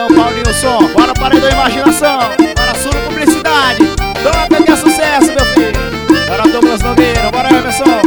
Alô, Paulinho Som, bora paredão imaginação. Para Sul Publicidade, toca que é sucesso, meu filho. Bora Douglas Nogueira, bora Emerson.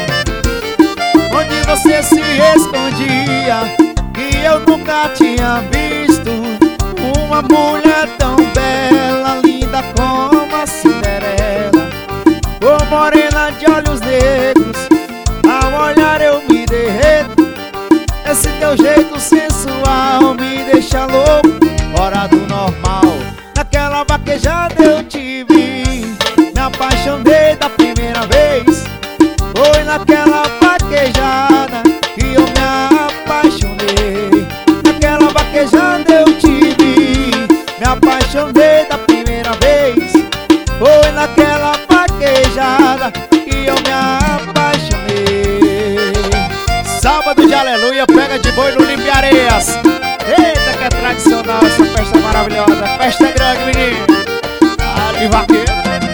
Onde você se escondia, que eu nunca tinha visto uma mulher tão bela, linda como a Cinderela, ô morena de olhos negros, ao olhar eu me derreto. Esse teu jeito sensual me deixa louco, fora do normal. Naquela vaquejada eu te vi, me apaixonei da primeira vez. Foi naquela vaquejada que eu me apaixonei. Naquela vaquejada eu te vi, me apaixonei da primeira vez. Foi naquela vaquejada que eu me apaixonei. Sábado de aleluia, pega de boi no Limpe Areias. Eita, que é tradicional essa festa maravilhosa. Festa é grande, menino. Ali vaqueiro.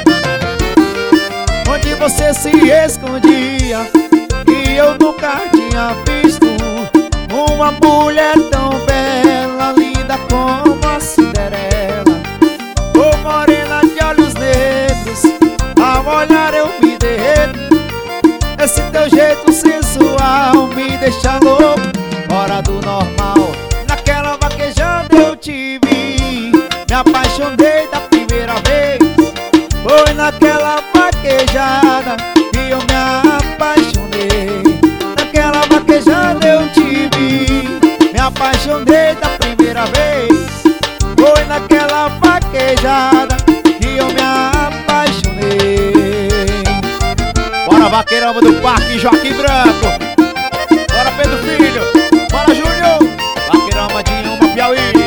Onde você se escondia, que eu nunca tinha visto uma mulher tão bela, linda como a Cinderela, ô morena de olhos negros, ao olhar eu me derreto. Esse teu jeito sensual me deixa louco, fora do normal. Naquela vaquejada eu te vi, me apaixonei da primeira vez. Foi naquela vaquejada que eu me apaixonei. Naquela vaquejada eu te vi, me apaixonei da primeira vez. Foi naquela vaquejada que eu me apaixonei. Bora vaqueirama do Parque Joaquim Branco. Bora Pedro Filho. Bora Júnior. Vaqueirama de Uma Piauí.